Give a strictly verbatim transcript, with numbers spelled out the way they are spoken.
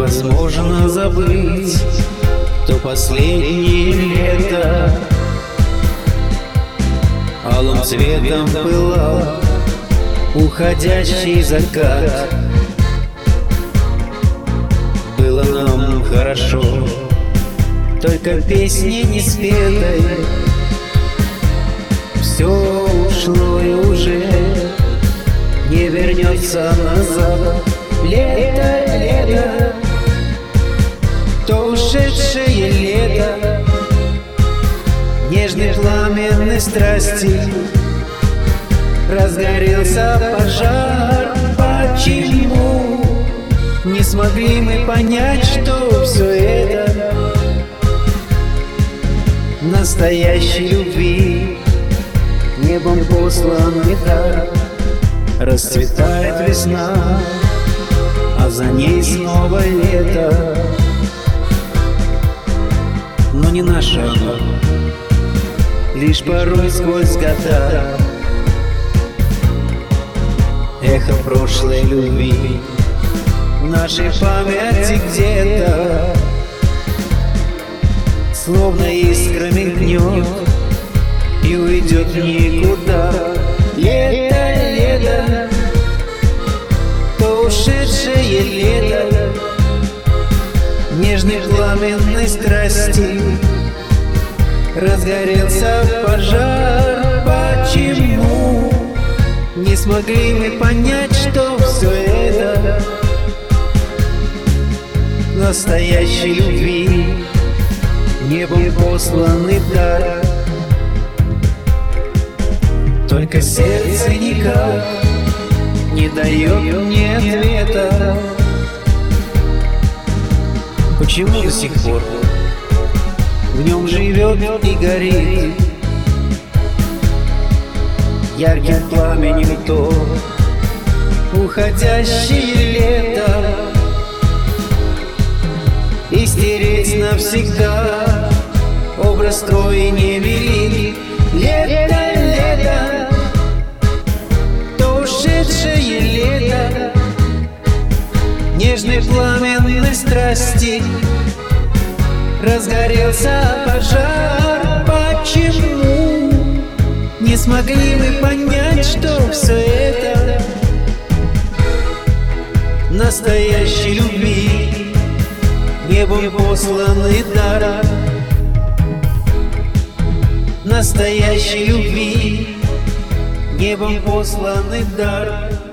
невозможно забыть то последнее лето. Алым цветом пылал уходящий закат. Было нам хорошо, только песни не спетой. Все ушло и уже не вернется назад. Лето, лето, то ушедшее лето, нежной пламенной страсти разгорелся пожар. Почему не смогли мы понять, что все это настоящей любви небом посланный дар? Расцветает весна, а за ней снова лето. Но не наша она, лишь порой сквозь года эхо прошлой любви в нашей памяти где-то словно искра мелькнет и уйдет никуда. Лето, лето, то ушедшее лето, нежной пламенной страсти разгорелся пожар. Почему не смогли мы понять, что все это настоящей любви небом посланный дар? Только сердце никак не дает мне ответа. Почему до сих пор в нем живет и горит ярким пламенем то уходящее лето, и стереть навсегда образ твой не велит. Лето, лето, то ушедшее лето, нежной пламенной страсти разгорелся пожар. Почему не смогли мы понять, что все это настоящей любви небом посланный дар? Настоящей любви небом посланный дар.